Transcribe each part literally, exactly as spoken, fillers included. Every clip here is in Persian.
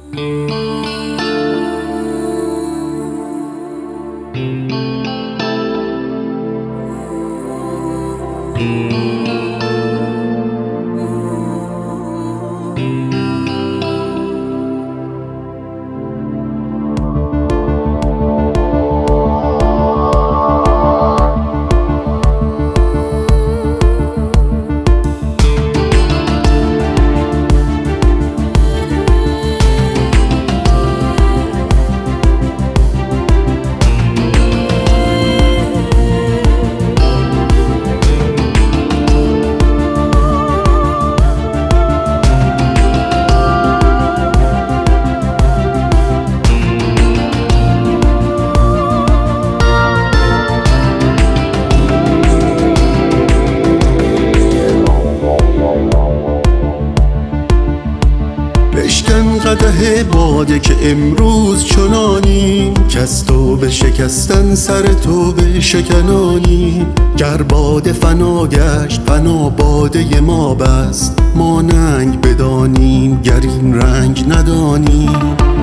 بشکن قدح باده که امروز چنانیم که از تو به شکستن سر تو به شکنانیم. گر باده فنا گشت فنا باده ما بست، ما ننگ بدانیم گر این رنگ ندانیم.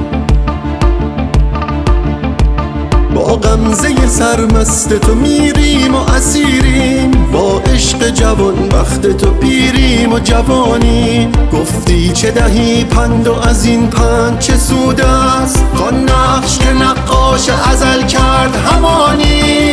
با غمزه سرمست تو میریم و اسیریم، با عشق جوان وقت تو پیریم و جوانیم. گفتی چه دهی پند و از این پند چه سود است، کان نقش که نقاش ازل کرد همانی.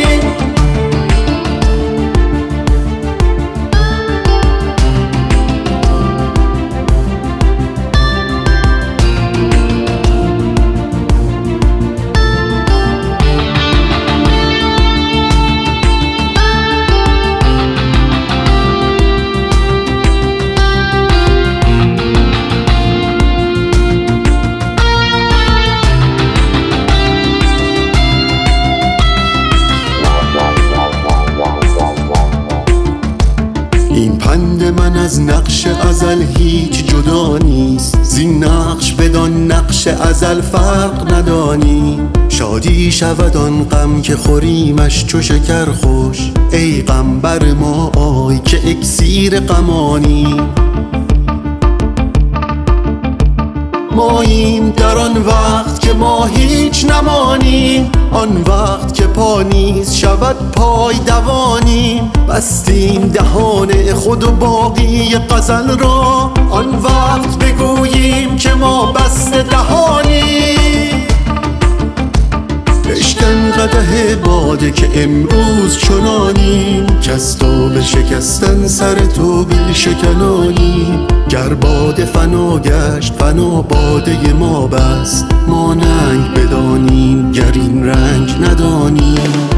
این پند من از نقش ازل هیچ جدا نیست، زین نقش بدان نقش ازل فرق ندانی. شادی شود آن غم که خوریمش چو شکر خوش، ای غم بر ما آی که اکسیر غمانی. ماییم در آن وقت که ما هیچ نمانیم، آن وقت که پا نیز شود پای دوانیم. بستیم دهان خود و باقی غزل را، آن وقت بگوییم که ما بسته دهانیم. بشکن قدح باده که امروز چنانیم که از تو به شکستن سر تو به شکنانیم. گر باده فنا گشت فنا باده ما بست، ما ننگ بدانیم گر این رنج ندانیم.